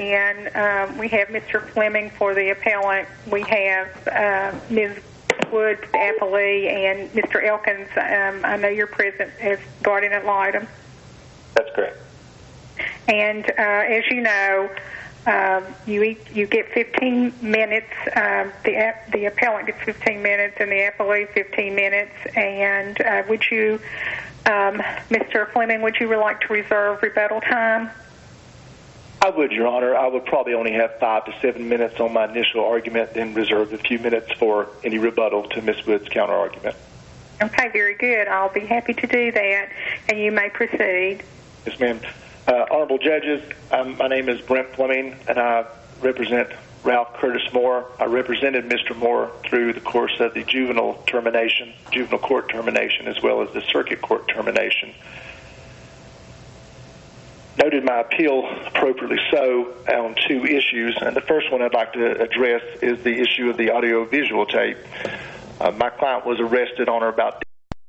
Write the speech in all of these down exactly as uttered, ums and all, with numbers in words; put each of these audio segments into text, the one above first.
in. Um, we have Mister Fleming for the appellant. We have uh, Miz Woods, the appellee, and Mister Elkins. Um, I know you're present as guardian ad litem. That's correct. And uh, as you know, uh, you eat, you get fifteen minutes. Uh, the the appellant gets fifteen minutes, and the appellee fifteen minutes. And uh, would you, um, Mister Fleming, would you like to reserve rebuttal time? I would, Your Honor. I would probably only have five to seven minutes on my initial argument, then reserve a few minutes for any rebuttal to Miz Wood's counter-argument. Okay, very good. I'll be happy to do that, and you may proceed. Yes, ma'am. Uh, honorable judges, um, my name is Brent Fleming, and I represent Ralph Curtis Moore. I represented Mister Moore through the course of the juvenile termination, juvenile court termination, as well as the circuit court termination. Noted my appeal appropriately so on two issues, and the first one I'd like to address is the issue of the audio-visual tape. Uh, my client was arrested on or about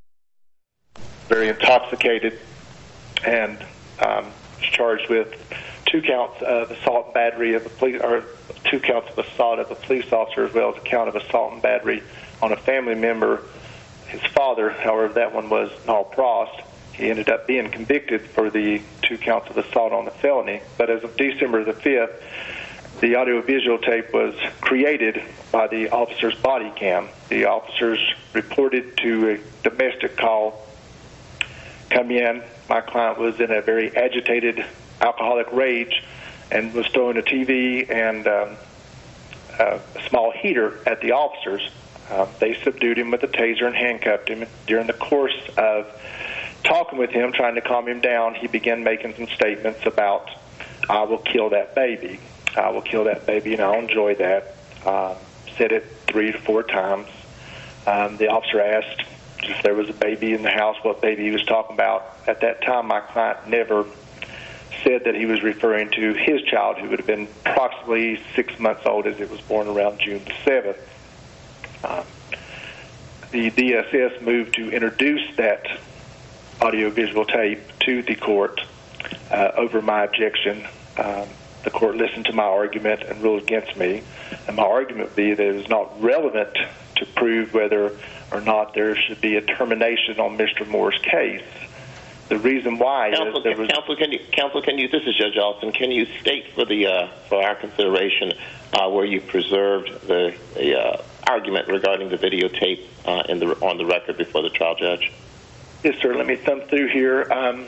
very intoxicated and um, was charged with two counts of assault and battery of a police, or two counts of assault of a police officer, as well as a count of assault and battery on a family member, his father. However, that one was Noel Prost. He ended up being convicted for the two counts of assault on the felony. But as of December the fifth, the audio-visual tape was created by the officer's body cam. The officers reported to a domestic call come in. My client was in a very agitated, alcoholic rage and was throwing a T V and um, a small heater at the officers. Uh, they subdued him with a taser and handcuffed him. During the course of talking with him, trying to calm him down, he began making some statements about, I will kill that baby. I will kill that baby, and I'll enjoy that. Uh, said it three to four times. Um, the officer asked if there was a baby in the house, what baby he was talking about. At that time, my client never said that he was referring to his child, who would have been approximately six months old, as it was born around June the seventh. Um, the D S S moved to introduce that audio-visual tape to the court uh, over my objection. Um, the court listened to my argument and ruled against me. And my argument would be that it is not relevant to prove whether or not there should be a termination on Mister Moore's case. The reason why Counsel, is there was... Counsel, can you, Counsel, can you, this is Judge Alston, can you state for the uh, for our consideration uh, where you preserved the, the uh, argument regarding the videotape uh, in the, on the record before the trial judge? Yes, sir. Let me thumb through here. Um,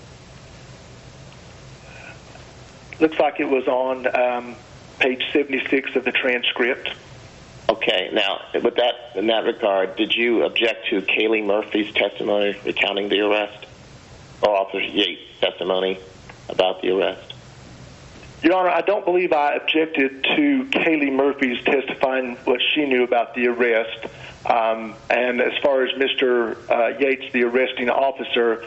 looks like it was on um, page seventy-six of the transcript. Okay. Now, with that, in that regard, did you object to Kaylee Murphy's testimony recounting the arrest, or Officer Yates' testimony about the arrest? Your Honor, I don't believe I objected to Kaylee Murphy's testifying what she knew about the arrest. Um, and as far as Mister Uh, Yates, the arresting officer,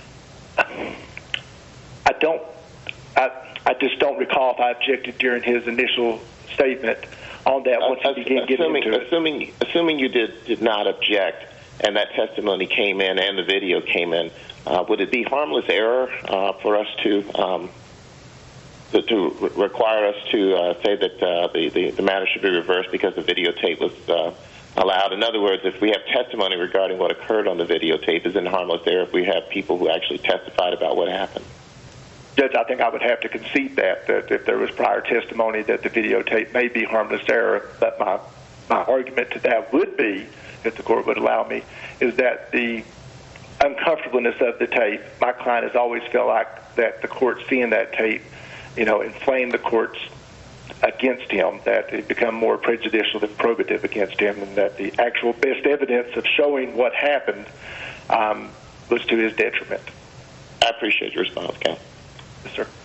I don't, I, I just don't recall if I objected during his initial statement on that once uh, he began getting assuming, into it. Assuming, assuming you did, did not object and that testimony came in and the video came in, uh, would it be harmless error uh, for us to um, to, to re- require us to uh, say that uh, the, the, the matter should be reversed because the videotape was uh, allowed? In other words, if we have testimony regarding what occurred on the videotape, is it harmless error if we have people who actually testified about what happened? Judge, I think I would have to concede that, that if there was prior testimony that the videotape may be harmless error, but my, my argument to that would be, if the court would allow me, is that the uncomfortableness of the tape, my client has always felt like that the court seeing that tape, you know, inflamed the courts against him, that it become more prejudicial than probative against him, and that the actual best evidence of showing what happened um, was to his detriment. I appreciate your response, Cal. Yes, sir.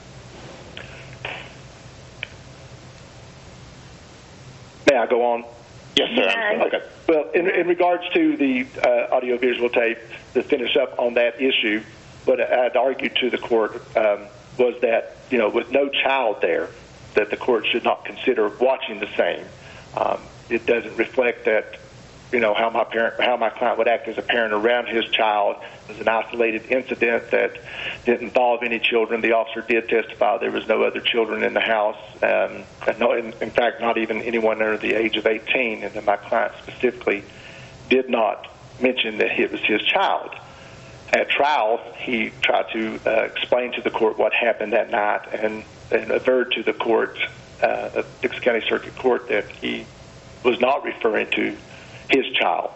May I go on? Yes, sir. Yeah. Okay. Well, in, in regards to the uh, audiovisual tape, to finish up on that issue, what I'd argued to the court um, was that, you know, with no child there, that the court should not consider watching the same. Um, it doesn't reflect that you know, how my parent, how my client would act as a parent around his child. It was an isolated incident that didn't involve any children. The officer did testify there was no other children in the house, um, and no, in, in fact, not even anyone under the age of eighteen. And then my client specifically did not mention that it was his child. At trial, he tried to uh, explain to the court what happened that night and, and averred to the court, uh, the Dix County Circuit Court, that he was not referring to his child.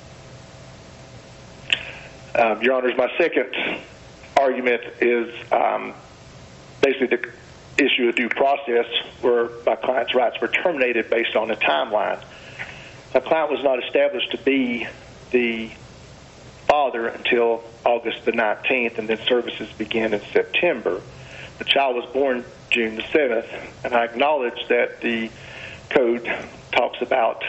Um, Your Honors, my second argument is um, basically the issue of due process, where my client's rights were terminated based on a timeline. My client was not established to be the father until August the nineteenth, and then services began in September. The child was born June the seventh, and I acknowledge that the code talks about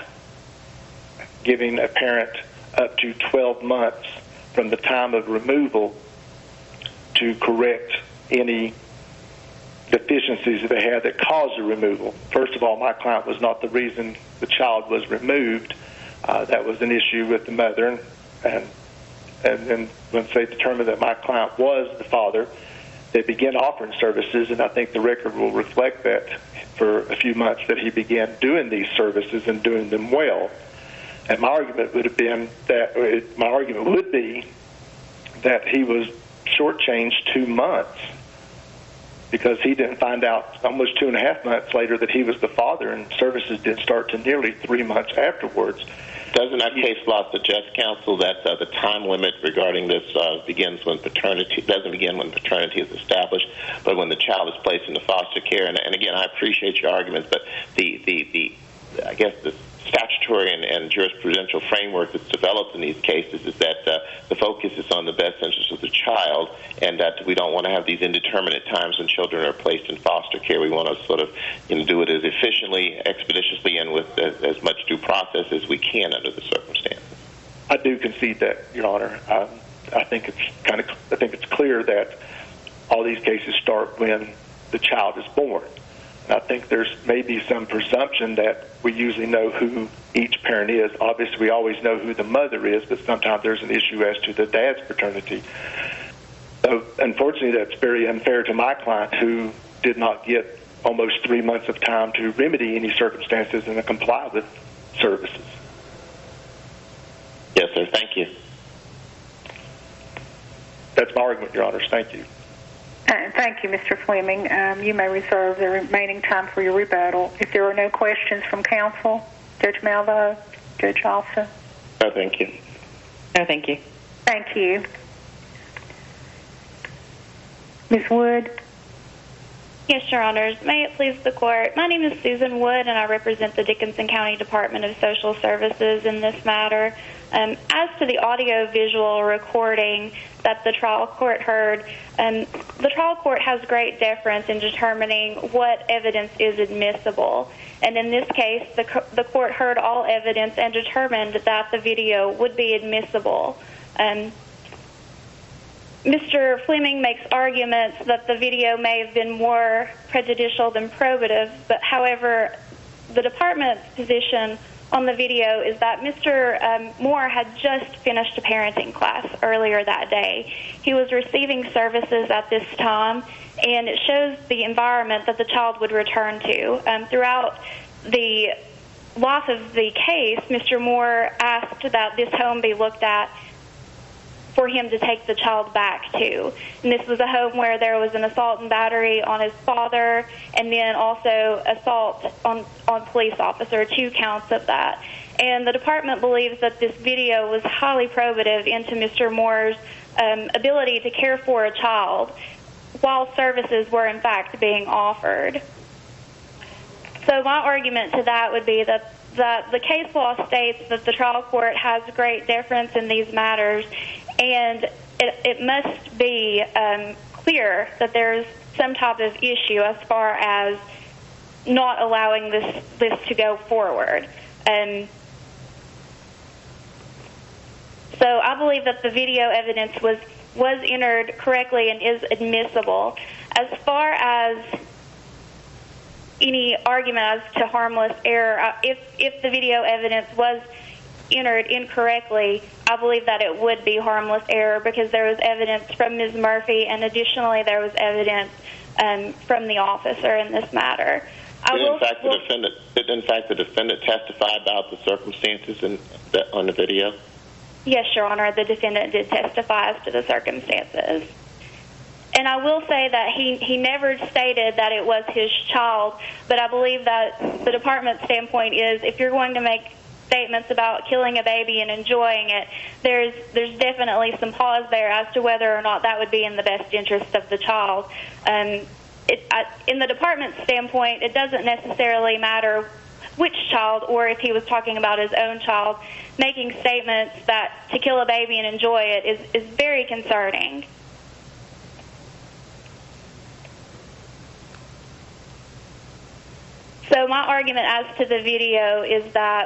giving a parent up to twelve months from the time of removal to correct any deficiencies that they had that caused the removal. First of all, my client was not the reason the child was removed. Uh, that was an issue with the mother, and and then once they determined that my client was the father, they began offering services, and I think the record will reflect that for a few months that he began doing these services and doing them well. And my argument would have been that my argument would be that he was shortchanged two months because he didn't find out almost two and a half months later that he was the father, and services didn't start to nearly three months afterwards. Doesn't our case law suggest, counsel, that uh, the time limit regarding this uh, begins when paternity doesn't begin when paternity is established, but when the child is placed into foster care? And, and again, I appreciate your arguments, but the the, the I guess the statutory and, and jurisprudential framework that's developed in these cases is that uh, the focus is on the best interest of the child, and that we don't want to have these indeterminate times when children are placed in foster care. We want to sort of, you know, do it as efficiently, expeditiously, and with as, as much due process as we can under the circumstances. I do concede that, Your Honor. Um, I think it's kind of I think it's clear that all these cases start when the child is born. I think there's maybe some presumption that we usually know who each parent is. Obviously, we always know who the mother is, but sometimes there's an issue as to the dad's paternity. So, unfortunately, that's very unfair to my client, who did not get almost three months of time to remedy any circumstances and to comply with services. Yes, sir. Thank you. That's my argument, Your Honors. Thank you. Uh, thank you, Mister Fleming. Um, you may reserve the remaining time for your rebuttal. If there are no questions from counsel, Judge Malveaux, Judge Alston. No, thank you. No, thank you. Thank you. Miz Wood? Yes, Your Honors. May it please the Court. My name is Susan Wood, and I represent the Dickinson County Department of Social Services in this matter. Um, as to the audio-visual recording that the trial court heard, um, the trial court has great deference in determining what evidence is admissible. And in this case, the, the court heard all evidence and determined that the video would be admissible. Um, Mister Fleming makes arguments that the video may have been more prejudicial than probative, but however, the department's position on the video is that Mister Um, Moore had just finished a parenting class earlier that day. He was receiving services at this time, and it shows the environment that the child would return to. Um, throughout the life of the case, Mister Moore asked that this home be looked at for him to take the child back to. And this was a home where there was an assault and battery on his father, and then also assault on, on police officer, two counts of that. And the department believes that this video was highly probative into Mister Moore's um, ability to care for a child while services were in fact being offered. So my argument to that would be that that the case law states that the trial court has great deference in these matters, and it, it must be um, clear that there's some type of issue as far as not allowing this this to go forward. Um, so I believe that the video evidence was was entered correctly and is admissible. As far as any argument as to harmless error, uh, if if the video evidence was entered incorrectly, I believe that it would be harmless error because there was evidence from Miz Murphy, and additionally there was evidence um, from the officer in this matter. I did, will, in fact, the will, defendant, did in fact the defendant testify about the circumstances in the, on the video? Yes, Your Honor, the defendant did testify as to the circumstances. And I will say that he, he never stated that it was his child, but I believe that the department's standpoint is if you're going to make statements about killing a baby and enjoying it, there's there's definitely some pause there as to whether or not that would be in the best interest of the child. Um, it, I, in the department's standpoint, it doesn't necessarily matter which child or if he was talking about his own child. Making statements that to kill a baby and enjoy it is, is very concerning. So my argument as to the video is that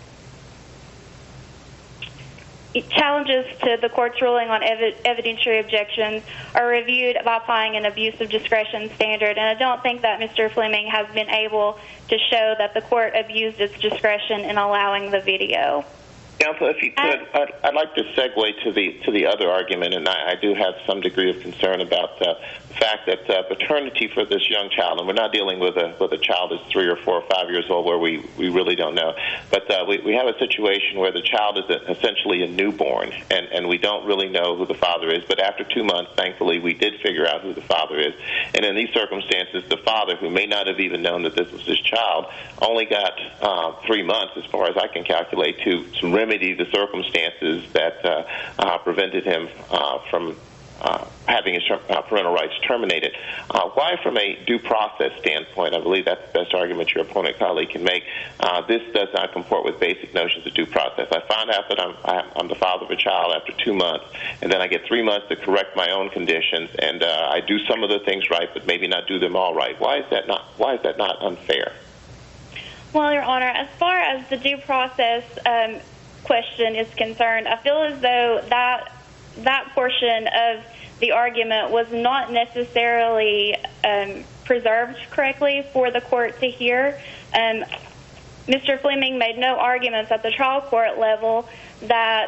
challenges to the court's ruling on ev- evidentiary objections are reviewed by applying an abuse of discretion standard, and I don't think that Mister Fleming has been able to show that the court abused its discretion in allowing the video. Counsel, if you could, I'd, I'd like to segue to the to the other argument, and I, I do have some degree of concern about uh, the fact that uh, paternity for this young child, and we're not dealing with a with a child that's three or four or five years old where we, we really don't know, but uh, we, we have a situation where the child is a, essentially a newborn, and, and we don't really know who the father is, but after two months, thankfully, we did figure out who the father is, and in these circumstances, the father, who may not have even known that this was his child, only got uh, three months, as far as I can calculate, to, to remedy the circumstances that uh, uh, prevented him uh, from uh, having his uh, parental rights terminated. Uh, why, from a due process standpoint, I believe that's the best argument your opponent colleague can make, uh, this does not comport with basic notions of due process. I found out that I'm, I'm the father of a child after two months, and then I get three months to correct my own conditions, and uh, I do some of the things right, but maybe not do them all right. Why is that not, why is that not unfair? Well, Your Honor, as far as the due process um, question is concerned, I feel as though that that portion of the argument was not necessarily um, preserved correctly for the court to hear. Um, Mister Fleming made no arguments at the trial court level that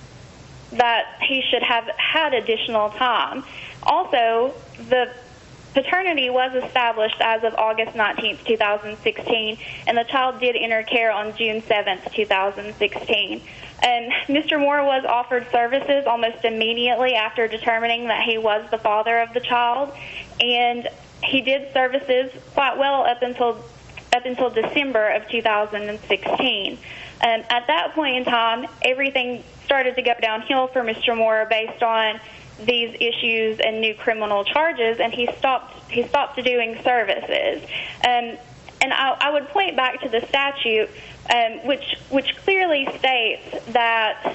that he should have had additional time. Also, the paternity was established as of August nineteenth, two thousand sixteen, and the child did enter care on June seventh, two thousand sixteen. And Mister Moore was offered services almost immediately after determining that he was the father of the child, and he did services quite well up until up until December of two thousand sixteen. Um, at that point in time, everything started to go downhill for Mister Moore based on these issues and new criminal charges, and he stopped he stopped doing services. Um, and I, I would point back to the statute, um, which which clearly states that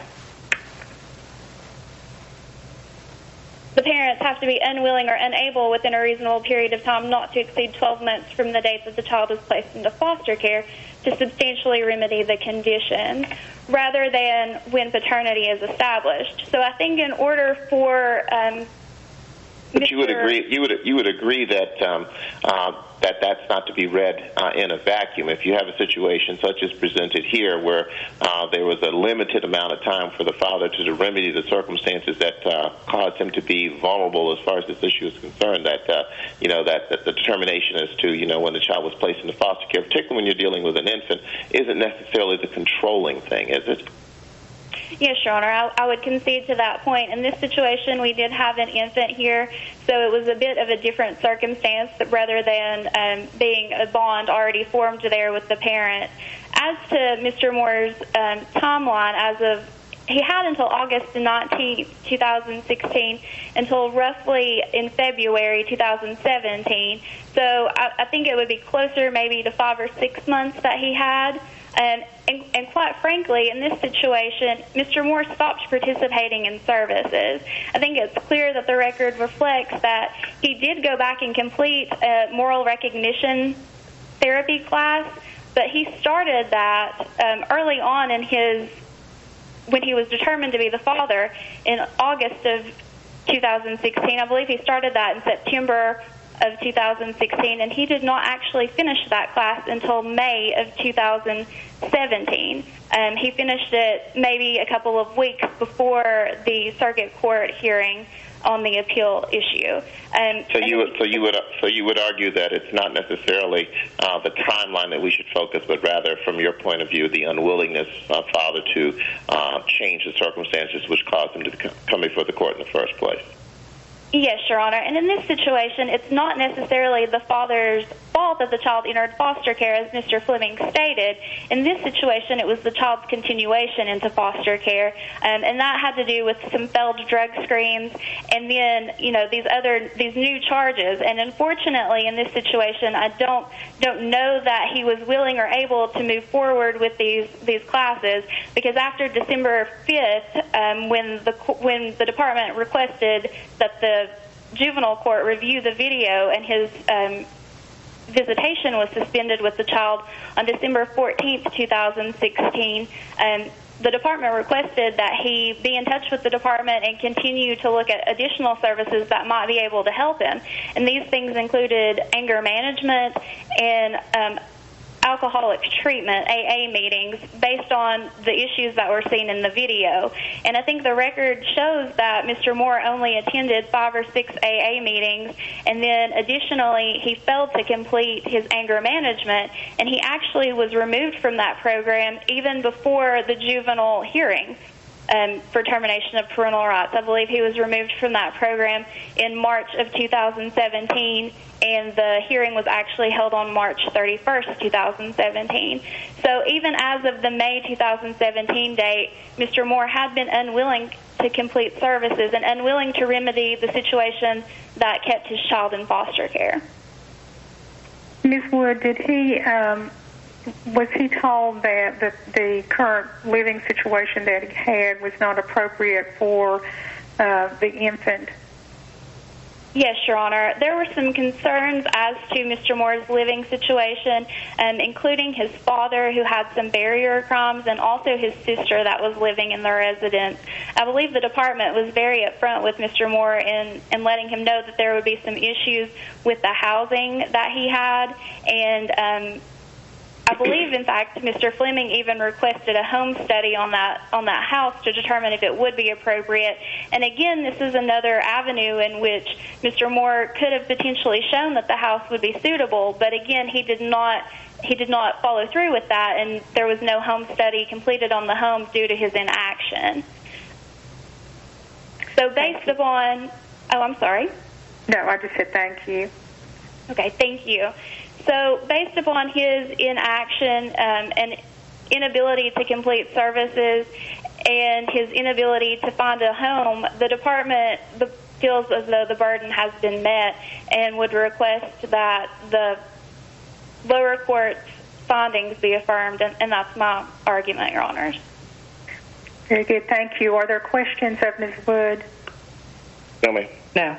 the parents have to be unwilling or unable within a reasonable period of time not to exceed twelve months from the date that the child is placed into foster care to substantially remedy the condition, rather than when paternity is established. So I think in order for um, But Mister you would agree you would you would agree that um, uh, that that's not to be read uh, in a vacuum. If you have a situation such as presented here, where uh, there was a limited amount of time for the father to remedy the circumstances that uh, caused him to be vulnerable as far as this issue is concerned, that uh, you know that, that the determination as to you know when the child was placed into foster care, particularly when you're dealing with an infant, isn't necessarily the controlling thing, is it? Yes, Your Honor, I, I would concede to that point. In this situation, we did have an infant here, so it was a bit of a different circumstance rather than um, being a bond already formed there with the parent. As to Mister Moore's um, timeline, as of he had until August nineteenth, two thousand sixteen, until roughly in February two thousand seventeen. So I, I think it would be closer maybe to five or six months that he had. And, and, and quite frankly, in this situation, Mister Moore stopped participating in services. I think it's clear that the record reflects that he did go back and complete a moral recognition therapy class, but he started that um, early on in his, when he was determined to be the father, in August of two thousand sixteen. I believe he started that in September of two thousand sixteen, and he did not actually finish that class until May of two thousand seventeen. seventeen. Um, he finished it maybe a couple of weeks before the circuit court hearing on the appeal issue. Um, so you would, so you would so you would argue that it's not necessarily uh, the timeline that we should focus, but rather, from your point of view, the unwillingness of father to uh, change the circumstances which caused him to come before the court in the first place. Yes, Your Honor. And in this situation, it's not necessarily the father's fault that the child entered foster care, as Mister Fleming stated. In this situation, it was the child's continuation into foster care, um, and that had to do with some failed drug screens, and then, you know, these other these new charges. And unfortunately, in this situation, I don't don't know that he was willing or able to move forward with these these classes, because after December fifth, um, when the when the department requested that the juvenile court review the video, and his um, visitation was suspended with the child on December fourteenth, two thousand sixteen. Um, the department requested that he be in touch with the department and continue to look at additional services that might be able to help him. And these things included anger management and um, alcoholic treatment, A A meetings, based on the issues that were seen in the video. And I think the record shows that Mister Moore only attended five or six A A meetings, and then additionally he failed to complete his anger management, and he actually was removed from that program even before the juvenile hearing um, for termination of parental rights. I believe he was removed from that program in March of two thousand seventeen, and the hearing was actually held on March thirty-first, two thousand seventeen. So even as of the May two thousand seventeen date, Mister Moore had been unwilling to complete services and unwilling to remedy the situation that kept his child in foster care. Miz Wood, did he, um, was he told that the, the current living situation that he had was not appropriate for uh, the infant? Yes, Your Honor. There were some concerns as to Mister Moore's living situation, um, including his father, who had some barrier crimes, and also his sister that was living in the residence. I believe the department was very upfront with Mister Moore in, in letting him know that there would be some issues with the housing that he had, and um, I believe, in fact, Mister Fleming even requested a home study on that on that house to determine if it would be appropriate. And again, this is another avenue in which Mister Moore could have potentially shown that the house would be suitable, but again, he did not he did not follow through with that, and there was no home study completed on the home due to his inaction. So based upon, oh, I'm sorry. No, I just said thank you. Okay, thank you. So based upon his inaction um, and inability to complete services and his inability to find a home, the department feels as though the burden has been met and would request that the lower court's findings be affirmed, and, and that's my argument, Your Honors. Very good, thank you. Are there questions of Miz Wood? No, ma'am. No.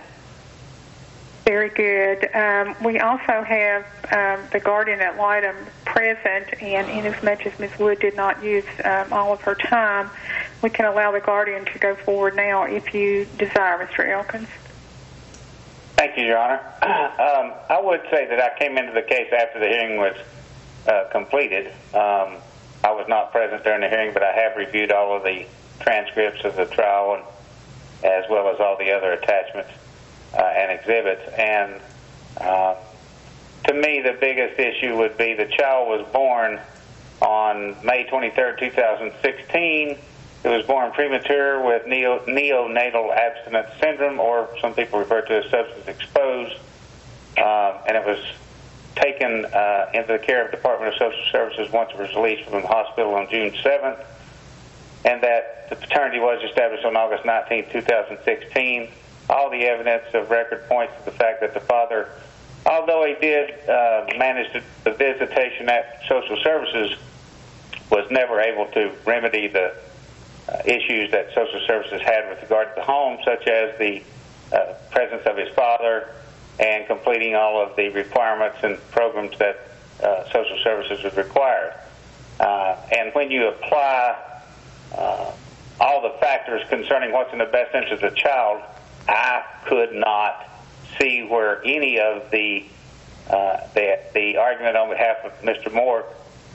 Very good. Um, we also have um, the guardian ad litem present, and inasmuch as Miz Wood did not use um, all of her time, we can allow the guardian to go forward now if you desire, Mister Elkins. Thank you, Your Honor. Um, I would say that I came into the case after the hearing was uh, completed. Um, I was not present during the hearing, but I have reviewed all of the transcripts of the trial, and, as well as all the other attachments Uh, and exhibits. And uh, to me, the biggest issue would be the child was born on May twenty-third, two thousand sixteen. It was born premature with neo- neonatal abstinence syndrome, or some people refer to as substance exposed. Um, and it was taken uh, into the care of the Department of Social Services once it was released from the hospital on June seventh. And that the paternity was established on August nineteenth, two thousand sixteen. All the evidence of record points to the fact that the father, although he did uh, manage the visitation at Social Services, was never able to remedy the uh, issues that Social Services had with regard to the home, such as the uh, presence of his father and completing all of the requirements and programs that uh, Social Services would require. Uh, and when you apply uh, all the factors concerning what's in the best interest of the child, I could not see where any of the uh, the, the argument on behalf of Mister Moore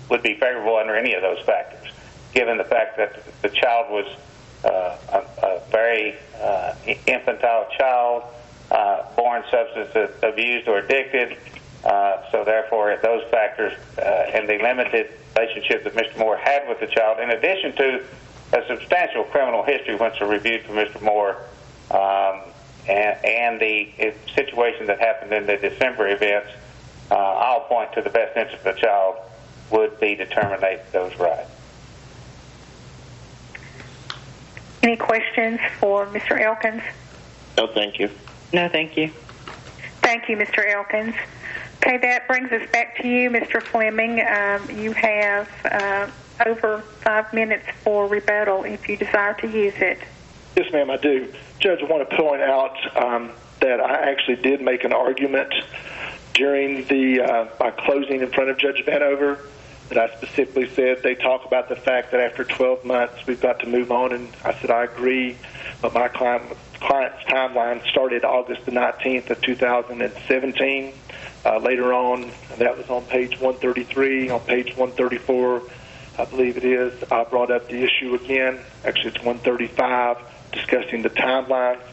would be favorable under any of those factors, given the fact that the child was uh, a, a very uh, infantile child, uh, born substance abused or addicted. Uh, so therefore, those factors uh, and the limited relationship that Mister Moore had with the child, in addition to a substantial criminal history once reviewed for Mister Moore, um, and, and the situation that happened in the December events, uh, I'll point to the best interest of the child would be to terminate those rights. Any questions for Mister Elkins? No, thank you. No, thank you. Thank you, Mister Elkins. Okay, that brings us back to you, Mister Fleming. Um, you have uh, over five minutes for rebuttal if you desire to use it. Yes, ma'am, I do. Judge, I want to point out um, that I actually did make an argument during the uh, my closing in front of Judge Vanover that I specifically said they talk about the fact that after twelve months we've got to move on, and I said I agree, but my client, client's timeline started August the nineteenth of two thousand seventeen. Uh, later on, that was on page one thirty-three, on page one thirty-four, I believe it is, I brought up the issue again. Actually, it's one thirty-five, discussing the timelines.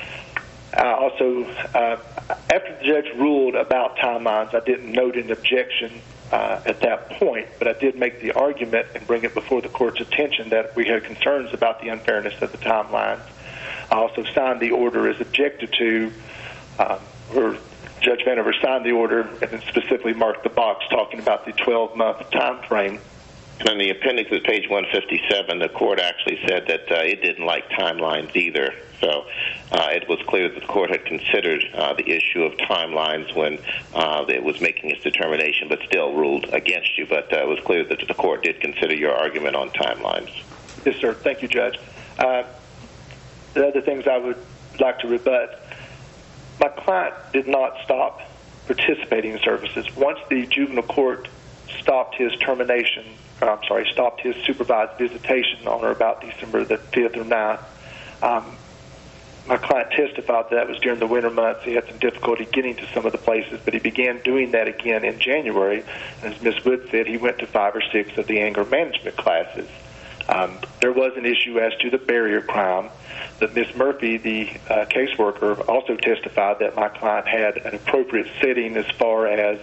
I also, uh, after the judge ruled about timelines, I didn't note an objection uh, at that point, but I did make the argument and bring it before the court's attention that we had concerns about the unfairness of the timelines. I also signed the order as objected to, um, or Judge Vanover signed the order and then specifically marked the box talking about the twelve-month time frame. And in the appendix at page one fifty-seven, the court actually said that uh, it didn't like timelines either. So uh, it was clear that the court had considered uh, the issue of timelines when uh, it was making its determination, but still ruled against you. But uh, it was clear that the court did consider your argument on timelines. Yes, sir. Thank you, Judge. Uh, the other things I would like to rebut, my client did not stop participating in services. Once the juvenile court stopped his termination, or I'm sorry, stopped his supervised visitation on or about December the fifth or ninth, um, my client testified that, that was during the winter months. He had some difficulty getting to some of the places, but he began doing that again in January. And as Miz Wood said, he went to five or six of the anger management classes. Um, there was an issue as to the barrier crime. But Miz Murphy, the uh, caseworker, also testified that my client had an appropriate setting as far as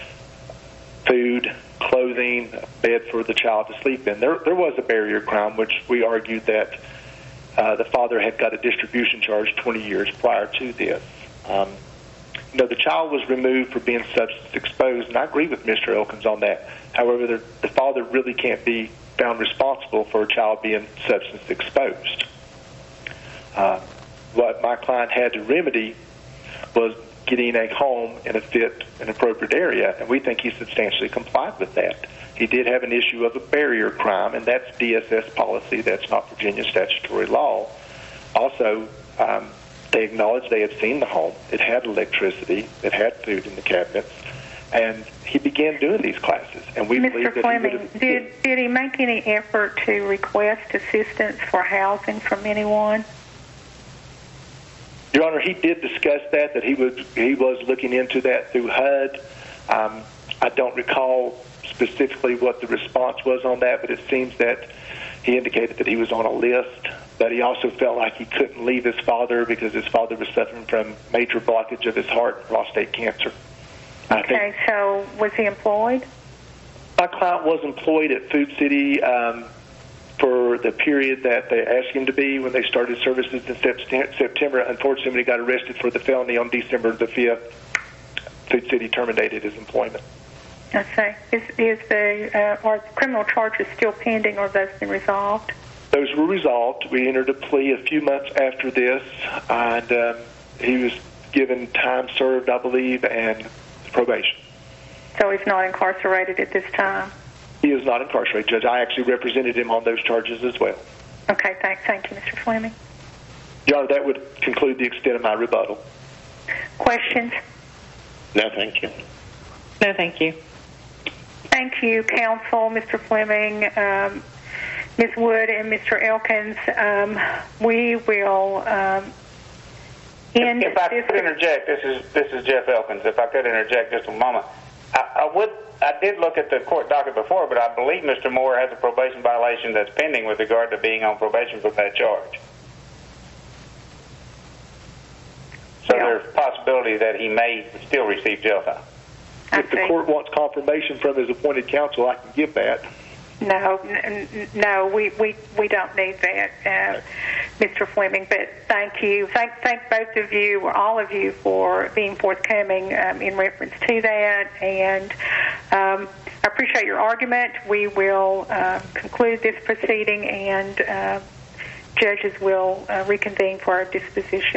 food, clothing, bed for the child to sleep in. There, there was a barrier crime, which we argued that uh, the father had got a distribution charge twenty years prior to this. Um, you know, the child was removed for being substance exposed, and I agree with Mister Elkins on that. However, the, the father really can't be found responsible for a child being substance exposed. Uh, what my client had to remedy was getting a home in a fit and appropriate area, and we think he substantially complied with that. He did have an issue of a barrier crime, and that's D S S policy. That's not Virginia statutory law. Also, um, they acknowledged they had seen the home. It had electricity. It had food in the cabinets. And he began doing these classes. And we Mister believe that Fleming, he would have, did, did he make any effort to request assistance for housing from anyone? Your Honor, he did discuss that, that he was, he was looking into that through H U D. Um, I don't recall specifically what the response was on that, but it seems that he indicated that he was on a list, but he also felt like he couldn't leave his father because his father was suffering from major blockage of his heart and prostate cancer. I Okay, think so was he employed? my client was employed at Food City um, for the period that they asked him to be when they started services in September. Unfortunately, he got arrested for the felony on December the fifth. Food City terminated his employment. I see. Is, is the uh, are criminal charges still pending, or have those been resolved? Those were resolved. We entered a plea a few months after this, and um, he was given time served, I believe, and probation. So he's not incarcerated at this time? He is not incarcerated, Judge. I actually represented him on those charges as well. Okay, thank, thank you, Mister Fleming. Your Honor, that would conclude the extent of my rebuttal. Questions? No, thank you. No, thank you. Thank you, counsel, Mister Fleming, um, Miz Wood, and Mister Elkins. Um, we will um, end If I this. could interject, this is this is Jeff Elkins. If I could interject just a moment, I, I would I did look at the court docket before, but I believe Mister Moore has a probation violation that's pending with regard to being on probation for that charge. So Yeah. there's a possibility that he may still receive jail time. I If the see. court wants confirmation from his appointed counsel, I can give that. No, n- n- no, we, we, we don't need that, uh, Mister Fleming. But thank you, thank thank both of you, or all of you, for being forthcoming um, in reference to that. And um, I appreciate your argument. We will uh, conclude this proceeding, and uh, judges will uh, reconvene for our disposition.